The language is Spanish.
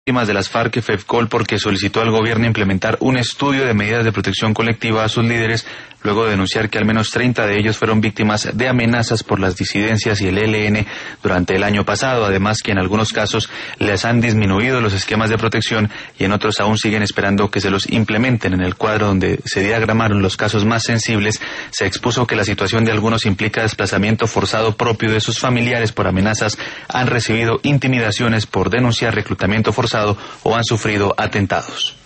víctimas de las FARC FEFCOL porque solicitó al gobierno implementar un estudio de medidas de protección colectiva a sus líderes, luego de denunciar que al menos 30 de ellos fueron víctimas de amenazas por las disidencias y el ELN durante el año pasado, además que en algunos casos les han disminuido los esquemas de protección y en otros aún siguen esperando que se los implementen. En el cuadro donde se diagramaron los casos más sensibles, se expuso que la situación de algunos implica desplazamiento forzado propio de sus familiares por amenazas, han recibido intimidaciones por denunciar reclutamiento forzado o han sufrido atentados.